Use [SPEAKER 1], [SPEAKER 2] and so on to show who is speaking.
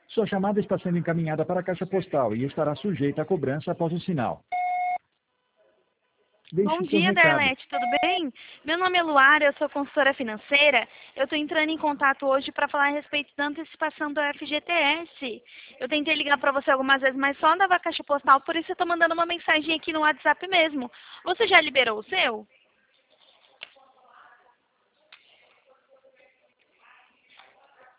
[SPEAKER 1] Sua chamada está sendo encaminhada para a caixa postal e estará sujeita a cobrança após o sinal.
[SPEAKER 2] Bom
[SPEAKER 1] Deixe seu
[SPEAKER 2] dia,
[SPEAKER 1] recado.
[SPEAKER 2] Darlete, tudo bem? Meu nome é Luara, eu sou consultora financeira. Eu estou entrando em contato hoje para falar a respeito da antecipação do FGTS. Eu tentei ligar para você algumas vezes, mas só dava caixa postal, por isso eu estou mandando uma mensagem aqui no WhatsApp mesmo. Você já liberou o seu?